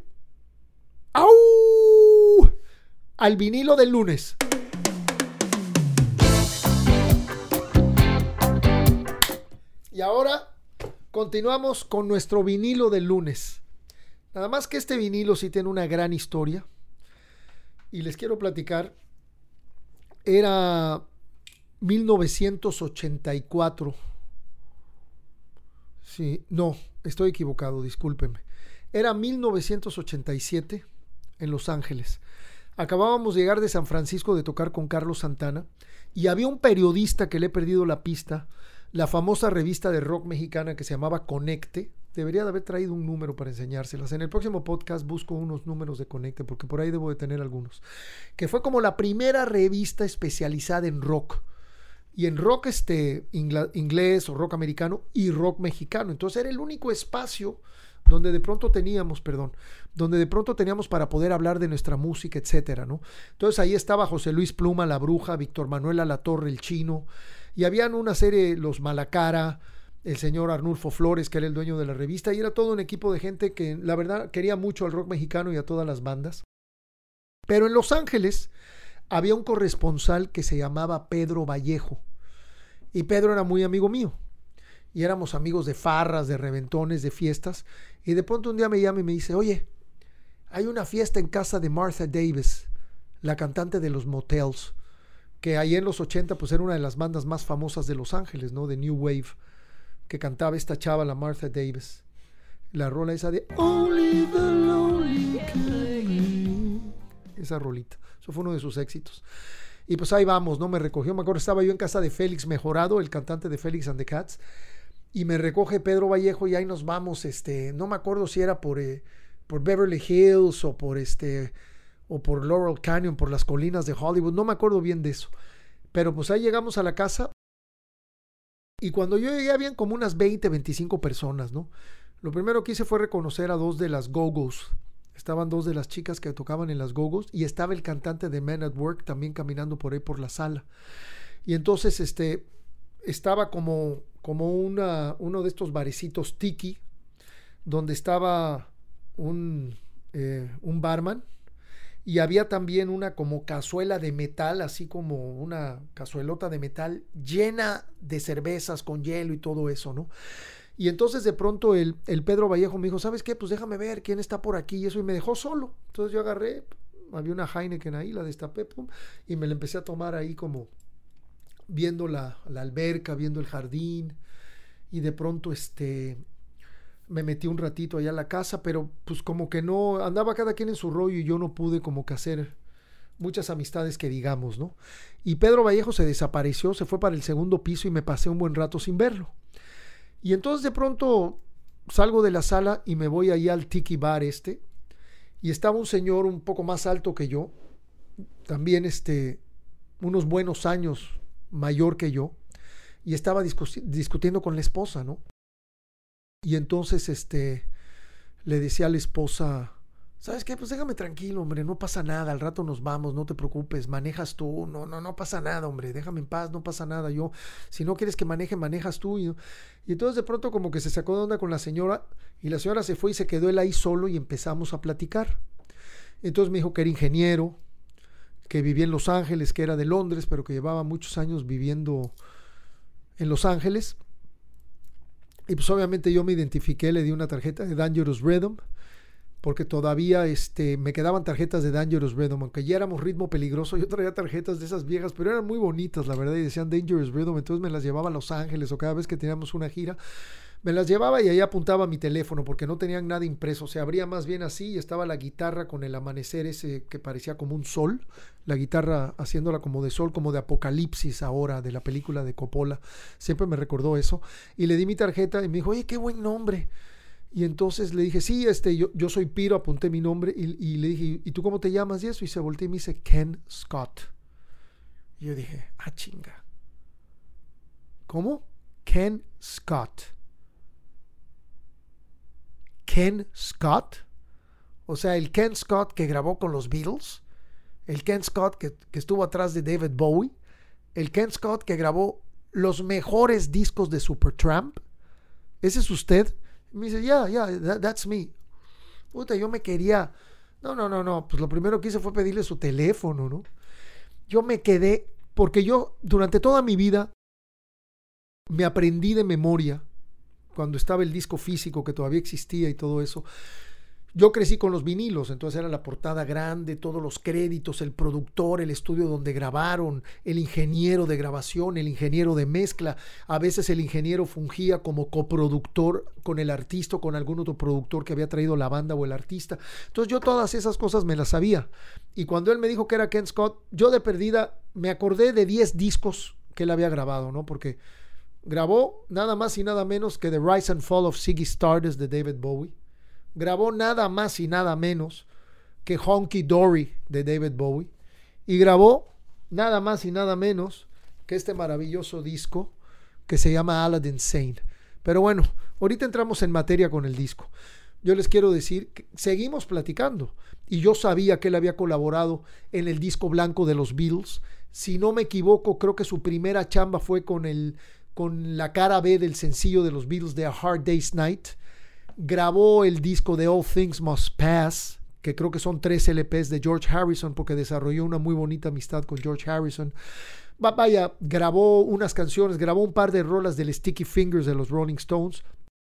A: ¡au!, al vinilo del lunes. Y ahora continuamos con nuestro vinilo del lunes. Nada más que este vinilo sí tiene una gran historia y les quiero platicar. Era 1984. Sí, no, estoy equivocado, discúlpenme. Era 1987 en Los Ángeles. Acabábamos de llegar de San Francisco de tocar con Carlos Santana y había un periodista que le he perdido la pista, la famosa revista de rock mexicana que se llamaba Conecte. Debería de haber traído un número para enseñárselas. En el próximo podcast busco unos números de Conecte, porque por ahí debo de tener algunos. Que fue como la primera revista especializada en rock. Y en rock inglés o rock americano y rock mexicano. Entonces era el único espacio donde de pronto teníamos para poder hablar de nuestra música, etcétera, ¿no? Entonces ahí estaba José Luis Pluma, La Bruja, Víctor Manuel Alatorre, El Chino, y habían una serie, Los Malacara, el señor Arnulfo Flores, que era el dueño de la revista, y era todo un equipo de gente que la verdad quería mucho al rock mexicano y a todas las bandas. Pero en Los Ángeles había un corresponsal que se llamaba Pedro Vallejo, y Pedro era muy amigo mío, y éramos amigos de farras, de reventones, de fiestas, y de pronto un día me llama y me dice, oye, hay una fiesta en casa de Martha Davis, la cantante de los Motels, que ahí en los 80 pues era una de las bandas más famosas de Los Ángeles, ¿no? De New Wave, que cantaba esta chava, la Martha Davis. La rola esa de Only the Lonely Can. Esa rolita. Eso fue uno de sus éxitos. Y pues ahí vamos, ¿no? Me recogió. Me acuerdo, estaba yo en casa de Félix Mejorado, el cantante de Félix and the Cats. Y me recoge Pedro Vallejo y ahí nos vamos. No me acuerdo si era por Beverly Hills o por Laurel Canyon, por las colinas de Hollywood. No me acuerdo bien de eso. Pero pues ahí llegamos a la casa. Y cuando yo llegué habían como unas 20, 25 personas, ¿no? Lo primero que hice fue reconocer a 2 de las Go-Go's. Estaban 2 de las chicas que tocaban en las Go-Go's y estaba el cantante de Men at Work también caminando por ahí por la sala. Y entonces estaba como uno de estos barecitos tiki, donde estaba un barman, y había también una como cazuela de metal, así como una cazuelota de metal llena de cervezas con hielo y todo eso, ¿no? Y entonces de pronto el Pedro Vallejo me dijo, ¿sabes qué? Pues déjame ver quién está por aquí y eso, y me dejó solo. Entonces yo agarré, había una Heineken ahí, la destapé, pum, y me la empecé a tomar ahí como viendo la alberca, viendo el jardín, y de pronto me metí un ratito allá a la casa, pero pues como que no, andaba cada quien en su rollo y yo no pude como que hacer muchas amistades que digamos, ¿no? Y Pedro Vallejo se desapareció, se fue para el segundo piso y me pasé un buen rato sin verlo. Y entonces de pronto salgo de la sala y me voy ahí al Tiki Bar y estaba un señor un poco más alto que yo, también unos buenos años mayor que yo, y estaba discutiendo con la esposa, ¿no? Y entonces le decía a la esposa, ¿sabes qué? Pues déjame tranquilo, hombre, no pasa nada, al rato nos vamos, no te preocupes, manejas tú, no pasa nada, hombre, déjame en paz, no pasa nada, yo, si no quieres que maneje, manejas tú. Y entonces de pronto como que se sacó de onda con la señora, y la señora se fue y se quedó él ahí solo y empezamos a platicar. Entonces me dijo que era ingeniero, que vivía en Los Ángeles, que era de Londres, pero que llevaba muchos años viviendo en Los Ángeles. Y pues obviamente yo me identifiqué, le di una tarjeta de Dangerous Rhythm, porque todavía me quedaban tarjetas de Dangerous Rhythm, aunque ya éramos Ritmo Peligroso, yo traía tarjetas de esas viejas, pero eran muy bonitas, la verdad, y decían Dangerous Rhythm, entonces me las llevaba a Los Ángeles, o cada vez que teníamos una gira, me las llevaba y ahí apuntaba mi teléfono, porque no tenían nada impreso, se abría más bien así, y estaba la guitarra con el amanecer ese que parecía como un sol, la guitarra haciéndola como de sol, como de Apocalipsis ahora, de la película de Coppola, siempre me recordó eso, y le di mi tarjeta y me dijo, oye, qué buen nombre. Y entonces le dije, sí, yo soy Piro, apunté mi nombre y le dije, ¿y tú cómo te llamas? Y eso, y se volteó y me dice, Ken Scott. Y yo dije, chinga. ¿Cómo? Ken Scott. Ken Scott. O sea, el Ken Scott que grabó con los Beatles, el Ken Scott que estuvo atrás de David Bowie, el Ken Scott que grabó los mejores discos de Supertramp. ¿Ese es usted? Me dice, that's me. Puta, yo me quería... No. Pues lo primero que hice fue pedirle su teléfono, ¿no? Yo me quedé... Porque yo, durante toda mi vida, me aprendí de memoria, cuando estaba el disco físico, que todavía existía y todo eso. Yo crecí con los vinilos, entonces era la portada grande, todos los créditos, el productor, el estudio donde grabaron, el ingeniero de grabación, el ingeniero de mezcla. A veces el ingeniero fungía como coproductor con el artista o con algún otro productor que había traído la banda o el artista. Entonces yo todas esas cosas me las sabía. Y cuando él me dijo que era Ken Scott, yo de perdida me acordé de 10 discos que él había grabado, ¿no? Porque grabó nada más y nada menos que The Rise and Fall of Ziggy Stardust de David Bowie. Grabó nada más y nada menos que Honky Dory de David Bowie. Y grabó nada más y nada menos que este maravilloso disco que se llama Aladdin Sane. Pero bueno, ahorita entramos en materia con el disco. Yo les quiero decir que seguimos platicando. Y yo sabía que él había colaborado en el disco blanco de los Beatles. Si no me equivoco, creo que su primera chamba fue con la cara B del sencillo de los Beatles de A Hard Day's Night. Grabó el disco de All Things Must Pass, que creo que son 3 LPs de George Harrison, porque desarrolló una muy bonita amistad con George Harrison. Vaya, grabó unas canciones, grabó un par de rolas del Sticky Fingers de los Rolling Stones.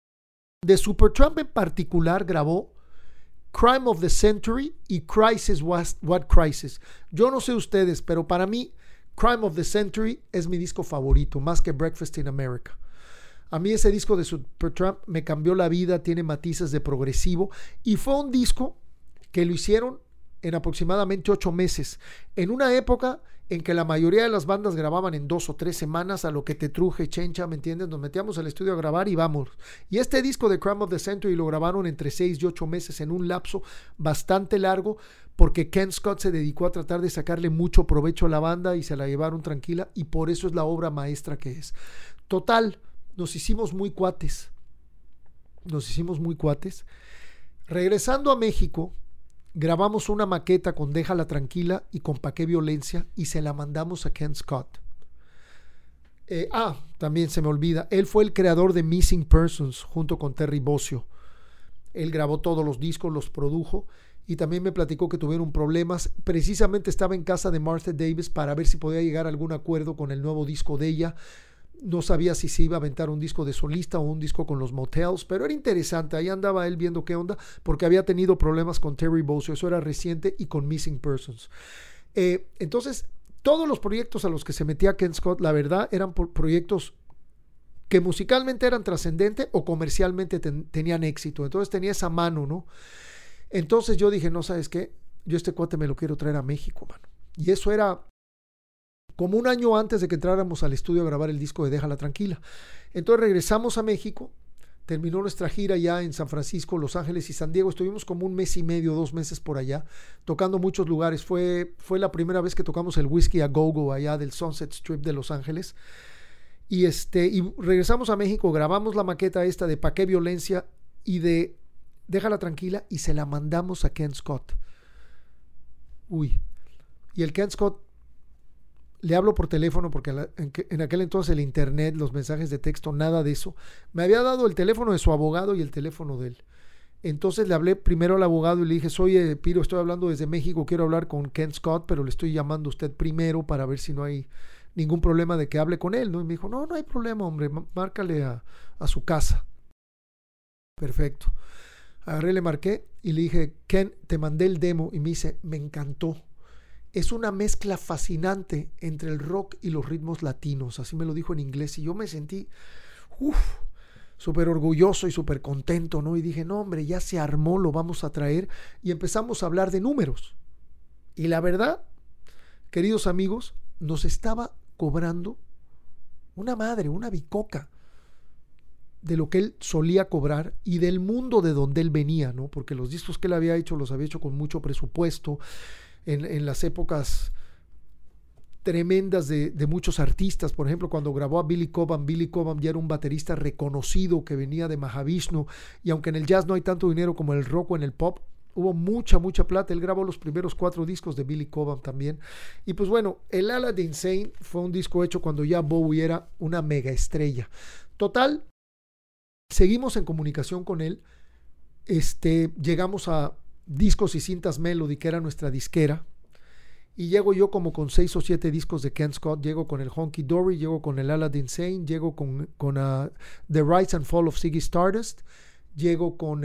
A: De Supertramp en particular grabó Crime of the Century y Crisis What Crisis. Yo no sé ustedes, pero para mí Crime of the Century es mi disco favorito, más que Breakfast in America. A mí ese disco de Supertramp me cambió la vida, tiene matices de progresivo y fue un disco que lo hicieron en aproximadamente 8 meses, en una época en que la mayoría de las bandas grababan en 2 o 3 semanas, a lo que te truje, chencha, ¿me entiendes? Nos metíamos al estudio a grabar y vamos. Y este disco de Crime of the Century lo grabaron entre 6 y 8 meses en un lapso bastante largo, porque Ken Scott se dedicó a tratar de sacarle mucho provecho a la banda y se la llevaron tranquila, y por eso es la obra maestra que es. Total, nos hicimos muy cuates. Regresando a México, grabamos una maqueta con Déjala Tranquila y con Pa' Qué Violencia y se la mandamos a Ken Scott. También se me olvida, él fue el creador de Missing Persons junto con Terry Bozzio. Él grabó todos los discos, los produjo y también me platicó que tuvieron problemas. Precisamente estaba en casa de Martha Davis para ver si podía llegar a algún acuerdo con el nuevo disco de ella. No sabía si se iba a aventar un disco de solista o un disco con los Motels, pero era interesante. Ahí andaba él viendo qué onda, porque había tenido problemas con Terry Bozzio, eso era reciente, y con Missing Persons. Entonces, todos los proyectos a los que se metía Ken Scott, la verdad, eran proyectos que musicalmente eran trascendentes o comercialmente tenían éxito. Entonces tenía esa mano, ¿no? Entonces yo dije, no, ¿sabes qué? Yo este cuate me lo quiero traer a México, mano. Y eso era como un año antes de que entráramos al estudio a grabar el disco de Déjala Tranquila. Entonces regresamos a México, terminó nuestra gira ya en San Francisco, Los Ángeles y San Diego. Estuvimos como 1 mes y medio, 2 meses por allá, tocando muchos lugares. Fue la primera vez que tocamos el Whiskey a Go-Go allá del Sunset Strip de Los Ángeles. Y regresamos a México, grabamos la maqueta esta de Pa' qué violencia y de Déjala Tranquila y se la mandamos a Ken Scott. Y el Ken Scott, le hablo por teléfono porque en aquel entonces el internet, los mensajes de texto, nada de eso. Me había dado el teléfono de su abogado y el teléfono de él. Entonces le hablé primero al abogado y le dije, oye, Piro, estoy hablando desde México, quiero hablar con Ken Scott, pero le estoy llamando a usted primero para ver si no hay ningún problema de que hable con él, ¿no? Y me dijo, no hay problema, hombre, márcale a su casa. Perfecto. Agarré, le marqué y le dije, Ken, te mandé el demo, y me dice, me encantó. Es una mezcla fascinante entre el rock y los ritmos latinos, así me lo dijo en inglés, y yo me sentí súper orgulloso y súper contento, ¿no? Y dije, no, hombre, ya se armó, lo vamos a traer, y empezamos a hablar de números. Y la verdad, queridos amigos, nos estaba cobrando una bicoca de lo que él solía cobrar y del mundo de donde él venía, ¿no? Porque los discos que él había hecho los había hecho con mucho presupuesto en las épocas tremendas de muchos artistas. Por ejemplo, cuando grabó a Billy Cobham ya era un baterista reconocido que venía de Mahavishnu, y aunque en el jazz no hay tanto dinero como en el rock o en el pop, hubo mucha plata. Él grabó los primeros 4 discos de Billy Cobham también. Y pues bueno, el Aladdin Sane fue un disco hecho cuando ya Bowie era una mega estrella. Total, seguimos en comunicación con él. Llegamos a Discos y Cintas Melody, que era nuestra disquera. Y llego yo como con 6 o 7 discos de Ken Scott. Llego con el Honky Dory, llego con el Aladdin Sane, llego con The Rise and Fall of Ziggy Stardust, llego con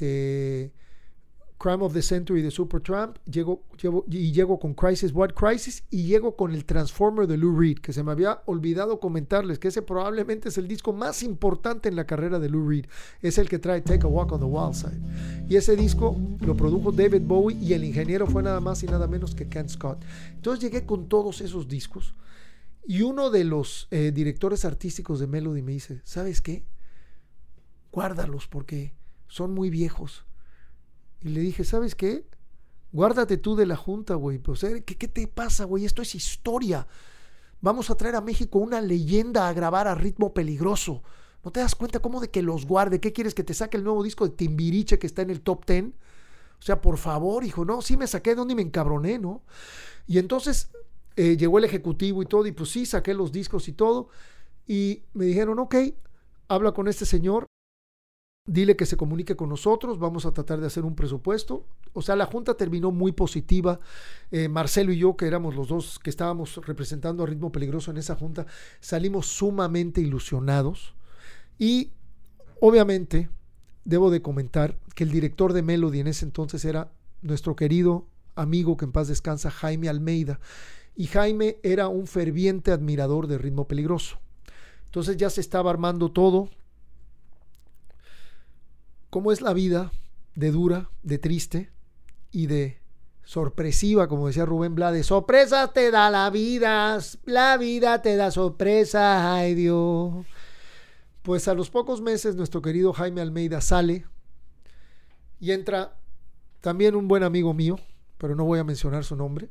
A: Crime of the Century de Supertramp, llego con Crisis, What Crisis, y llego con el Transformer de Lou Reed, que se me había olvidado comentarles que ese probablemente es el disco más importante en la carrera de Lou Reed. Es el que trae Take a Walk on the Wild Side. Y ese disco lo produjo David Bowie y el ingeniero fue nada más y nada menos que Ken Scott. Entonces llegué con todos esos discos y uno de los directores artísticos de Melody me dice, ¿sabes qué? Guárdalos porque son muy viejos. Y le dije, ¿sabes qué? Guárdate tú de la junta, güey. Pues, ¿qué te pasa, güey? Esto es historia. Vamos a traer a México una leyenda a grabar a Ritmo Peligroso. ¿No te das cuenta cómo de que los guarde? ¿Qué quieres? ¿Que te saque el nuevo disco de Timbiriche que está en el top 10? O sea, por favor, hijo. No, sí me saqué de donde me encabroné, ¿no? Y entonces llegó el ejecutivo y todo. Y pues sí, saqué los discos y todo. Y me dijeron, ok, habla con este señor. Dile que se comunique con nosotros, vamos a tratar de hacer un presupuesto. O sea, la junta terminó muy positiva. Marcelo y yo, que éramos los dos que estábamos representando a Ritmo Peligroso en esa junta, salimos sumamente ilusionados. Y obviamente debo de comentar que el director de Melody en ese entonces era nuestro querido amigo, que en paz descansa, Jaime Almeida. Y Jaime era un ferviente admirador de Ritmo Peligroso. Entonces ya se estaba armando todo. ¿Cómo es la vida de dura, de triste y de sorpresiva, como decía Rubén Blades? Sorpresa te da la vida te da sorpresa, ay Dios. Pues a los pocos meses nuestro querido Jaime Almeida sale y entra también un buen amigo mío, pero no voy a mencionar su nombre,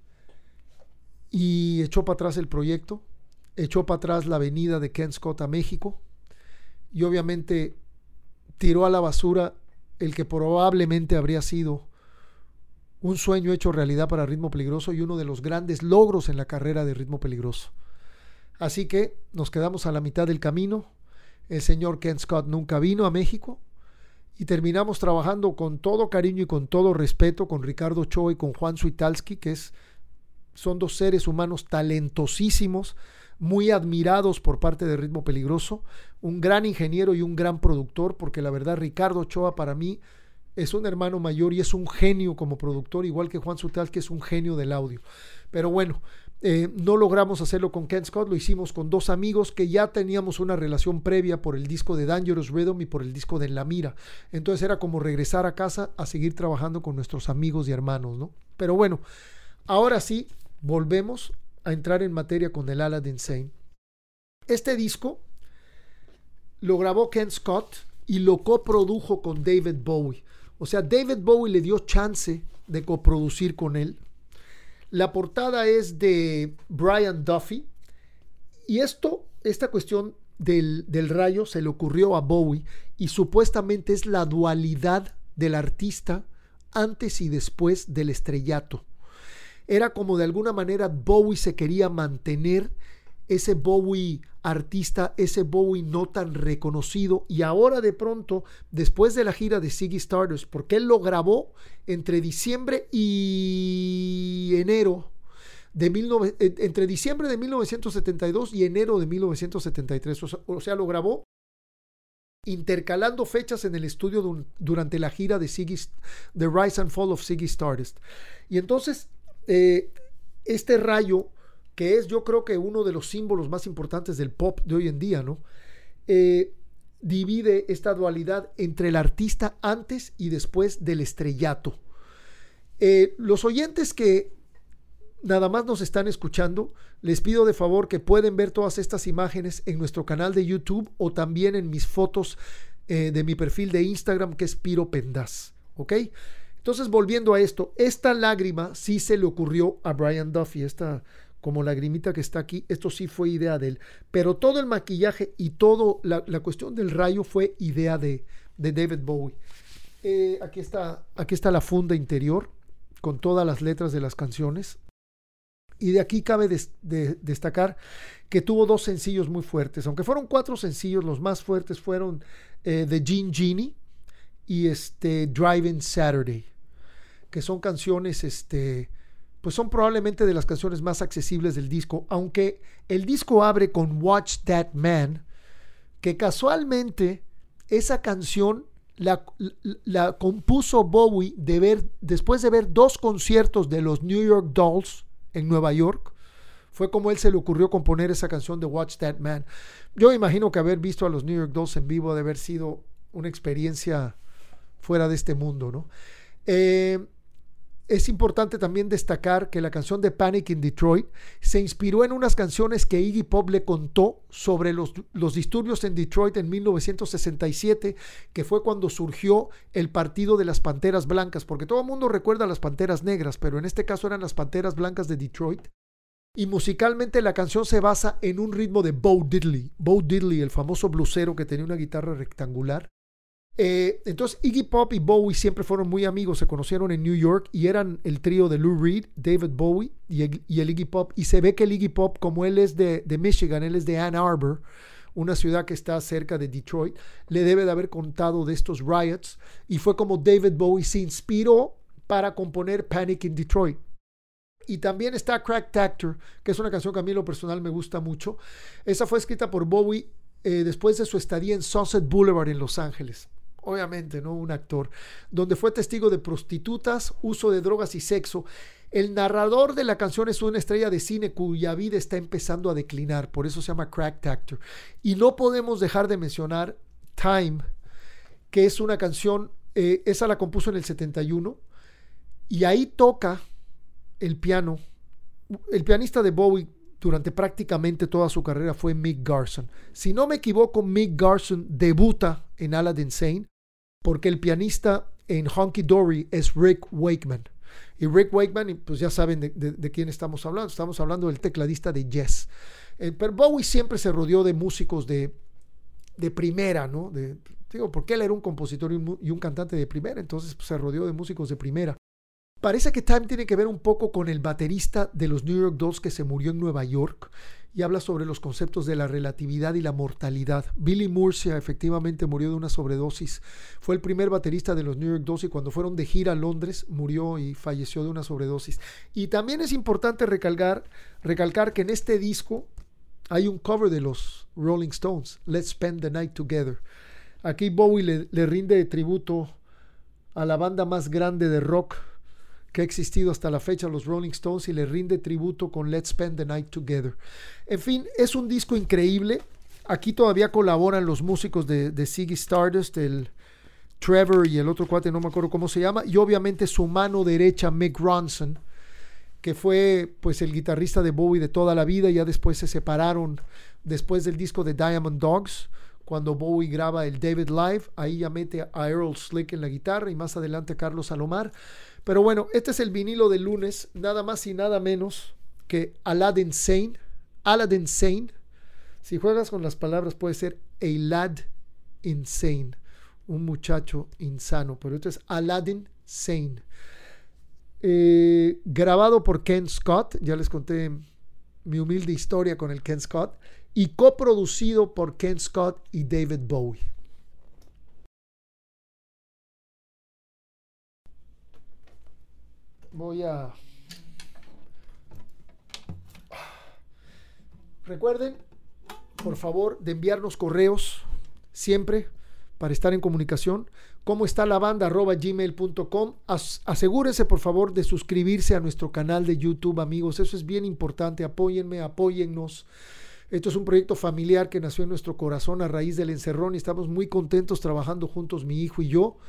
A: y echó para atrás el proyecto, echó para atrás la venida de Ken Scott a México y obviamente tiró a la basura el que probablemente habría sido un sueño hecho realidad para Ritmo Peligroso y uno de los grandes logros en la carrera de Ritmo Peligroso. Así que nos quedamos a la mitad del camino. El señor Ken Scott nunca vino a México y terminamos trabajando con todo cariño y con todo respeto con Ricardo Ochoa y con Juan Suitalski, que son dos seres humanos talentosísimos, muy admirados por parte de Ritmo Peligroso, un gran ingeniero y un gran productor, porque la verdad Ricardo Ochoa para mí es un hermano mayor y es un genio como productor, igual que Juan Suitalski es un genio del audio. Pero bueno, no logramos hacerlo con Ken Scott, lo hicimos con dos amigos que ya teníamos una relación previa por el disco de Dangerous Rhythm y por el disco de En la Mira. Entonces era como regresar a casa a seguir trabajando con nuestros amigos y hermanos, ¿no? Pero bueno, ahora sí, volvemos a entrar en materia con el Aladdin Sane. Este disco lo grabó Ken Scott y lo coprodujo con David Bowie. O sea, David Bowie le dio chance de coproducir con él. La portada es de Brian Duffy y esta cuestión del rayo se le ocurrió a Bowie y supuestamente es la dualidad del artista antes y después del estrellato. Era como de alguna manera Bowie se quería mantener ese Bowie artista, ese Bowie no tan reconocido, y ahora de pronto, después de la gira de Ziggy Stardust, porque él lo grabó entre diciembre y enero entre diciembre de 1972 y enero de 1973, o sea, lo grabó intercalando fechas en el estudio durante la gira de The Rise and Fall of Ziggy Stardust. Y entonces este rayo, que es yo creo que uno de los símbolos más importantes del pop de hoy en día, ¿no? Divide esta dualidad entre el artista antes y después del estrellato. Los oyentes que nada más nos están escuchando, les pido de favor que pueden ver todas estas imágenes en nuestro canal de YouTube o también en mis fotos de mi perfil de Instagram, que es Piro Pendaz, ¿ok? Entonces, volviendo a esto, esta lágrima sí se le ocurrió a Brian Duffy, esta como lagrimita que está aquí, esto sí fue idea de él, pero todo el maquillaje y todo la cuestión del rayo fue idea de David Bowie. Aquí está la funda interior con todas las letras de las canciones, y de aquí cabe destacar que tuvo dos sencillos muy fuertes, aunque fueron 4 sencillos. Los más fuertes fueron The Jean Genie y Driving Saturday, que son canciones pues son probablemente de las canciones más accesibles del disco, aunque el disco abre con Watch That Man, que casualmente esa canción la compuso Bowie después de ver 2 conciertos de los New York Dolls en Nueva York. Fue como él se le ocurrió componer esa canción de Watch That Man. Yo imagino que haber visto a los New York Dolls en vivo ha de haber sido una experiencia fuera de este mundo, ¿no? Es importante también destacar que la canción de Panic in Detroit se inspiró en unas canciones que Iggy Pop le contó sobre los disturbios en Detroit en 1967, que fue cuando surgió el partido de las Panteras Blancas, porque todo el mundo recuerda a las Panteras Negras, pero en este caso eran las Panteras Blancas de Detroit. Y musicalmente la canción se basa en un ritmo de Bo Diddley. Bo Diddley, el famoso bluesero que tenía una guitarra rectangular. Entonces Iggy Pop y Bowie siempre fueron muy amigos, se conocieron en New York y eran el trío de Lou Reed, David Bowie y el Iggy Pop, y se ve que el Iggy Pop, como él es de Michigan, él es de Ann Arbor, una ciudad que está cerca de Detroit, le debe de haber contado de estos riots, y fue como David Bowie se inspiró para componer Panic in Detroit. Y también está Cracked Actor, que es una canción que a mí en lo personal me gusta mucho. Esa fue escrita por Bowie después de su estadía en Sunset Boulevard en Los Ángeles. Obviamente, ¿no? Un actor, donde fue testigo de prostitutas, uso de drogas y sexo. El narrador de la canción es una estrella de cine cuya vida está empezando a declinar, por eso se llama Cracked Actor. Y no podemos dejar de mencionar Time, que es una canción, esa la compuso en el 71, y ahí toca el piano. El pianista de Bowie durante prácticamente toda su carrera fue Mick Garson. Si no me equivoco, Mick Garson debuta en Aladdin Sane, porque el pianista en Honky Dory es Rick Wakeman. Y Rick Wakeman, pues ya saben de quién estamos hablando. Estamos hablando del tecladista de Yes. Pero Bowie siempre se rodeó de músicos de primera, ¿no? Porque él era un compositor y un cantante de primera, entonces pues, se rodeó de músicos de primera. Parece que Time tiene que ver un poco con el baterista de los New York Dolls que se murió en Nueva York. y habla sobre los conceptos de la relatividad y la mortalidad. Billy Murcia efectivamente murió de una sobredosis. Fue el primer baterista de los New York Dolls y cuando fueron de gira a Londres murió y falleció de una sobredosis. Y también es importante recalcar que en este disco hay un cover de los Rolling Stones, Let's Spend the Night Together. Aquí Bowie le rinde tributo a la banda más grande de rock que ha existido hasta la fecha, los Rolling Stones, y le rinde tributo con Let's Spend the Night Together. En fin, es un disco increíble. Aquí todavía colaboran los músicos de Ziggy Stardust, el Trevor y el otro cuate, no me acuerdo cómo se llama, y obviamente su mano derecha, Mick Ronson, que fue pues el guitarrista de Bowie de toda la vida. Ya después se separaron después del disco de Diamond Dogs, cuando Bowie graba el David Live. Ahí ya mete a Errol Slick en la guitarra y más adelante a Carlos Alomar. Pero bueno, este es el vinilo del lunes, nada más y nada menos que Aladdin Sane. Aladdin Sane. Si juegas con las palabras puede ser a lad insane, un muchacho insano, pero esto es Aladdin Sane. Grabado por Ken Scott, ya les conté mi humilde historia con el Ken Scott, y coproducido por Ken Scott y David Bowie. Recuerden, por favor, de enviarnos correos siempre para estar en comunicación. ¿Cómo está la banda? @gmail.com. Asegúrense, por favor, de suscribirse a nuestro canal de YouTube, amigos. Eso es bien importante. Apóyenme, apóyennos. Esto es un proyecto familiar que nació en nuestro corazón a raíz del encerrón y estamos muy contentos trabajando juntos, mi hijo y yo.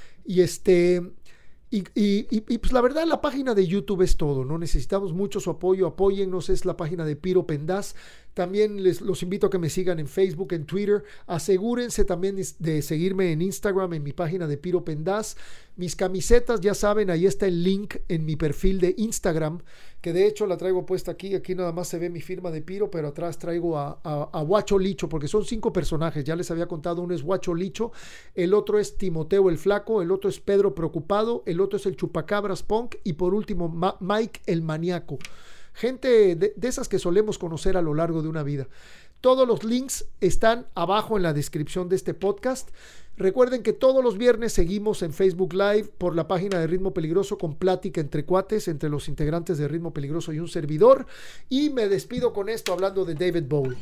A: Y pues la verdad, la página de YouTube es todo, ¿no? Necesitamos mucho su apoyo, apóyennos, es la página de Piro Pendaz. También los invito a que me sigan en Facebook, en Twitter. Asegúrense también de seguirme en Instagram, en mi página de Piro Pendaz. Mis camisetas, ya saben, ahí está el link en mi perfil de Instagram, que de hecho la traigo puesta aquí. Aquí nada más se ve mi firma de Piro, pero atrás traigo a Guacho Licho, porque son 5 personajes, ya les había contado. Uno es Guacho Licho, el otro es Timoteo el Flaco, el otro es Pedro Preocupado, el otro es el Chupacabras Punk y por último Mike el Maníaco. Gente de esas que solemos conocer a lo largo de una vida. Todos los links están abajo en la descripción de este podcast. Recuerden que todos los viernes seguimos en Facebook Live por la página de Ritmo Peligroso con plática entre cuates, entre los integrantes de Ritmo Peligroso y un servidor. Y me despido con esto hablando de David Bowie.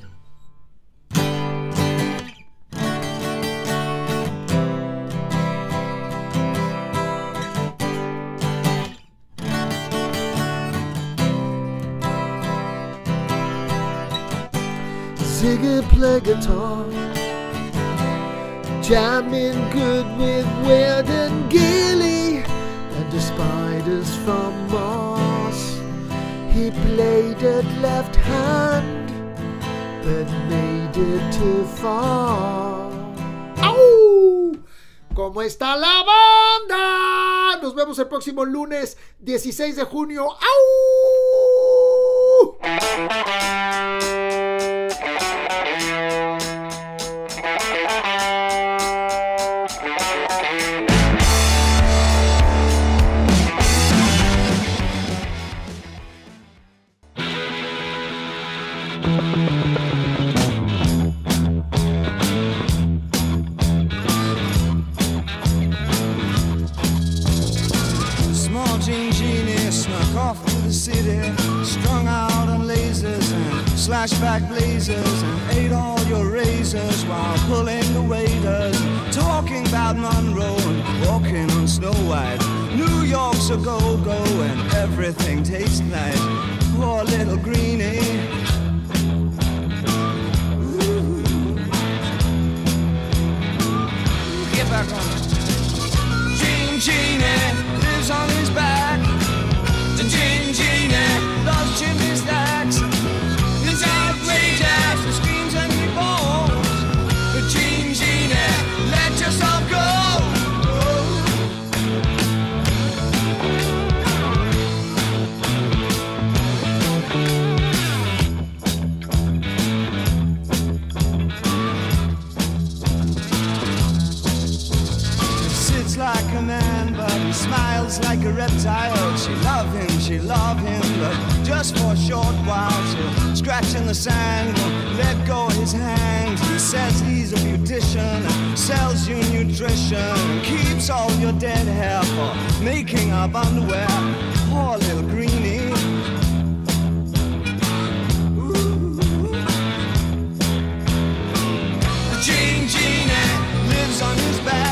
A: Ziggy play guitar, jamming good with Weird and Gilly and the Spiders from Mars. He played it left hand, but made it too far. ¡Au! ¿Cómo está la banda? Nos vemos el próximo lunes 16 de junio. ¡Au!
B: Flashback blazers and ate all your razors while pulling the waiters, talking about Monroe and walking on Snow White. New York's a go-go and everything tastes nice. Poor little greenie. Ooh. Get back on it. Gene Genie lives on his back. Gene Genie loves chimney stacks. Outrageous, screams and he falls. But Gene Genie, let yourself go. He smiles like a reptile. She love him, but just for a short while. She'll scratch in the sand, won't let go of his hand. He says he's a beautician, sells you nutrition, keeps all your dead hair for making up underwear. Poor little greenie. Genie lives on his back.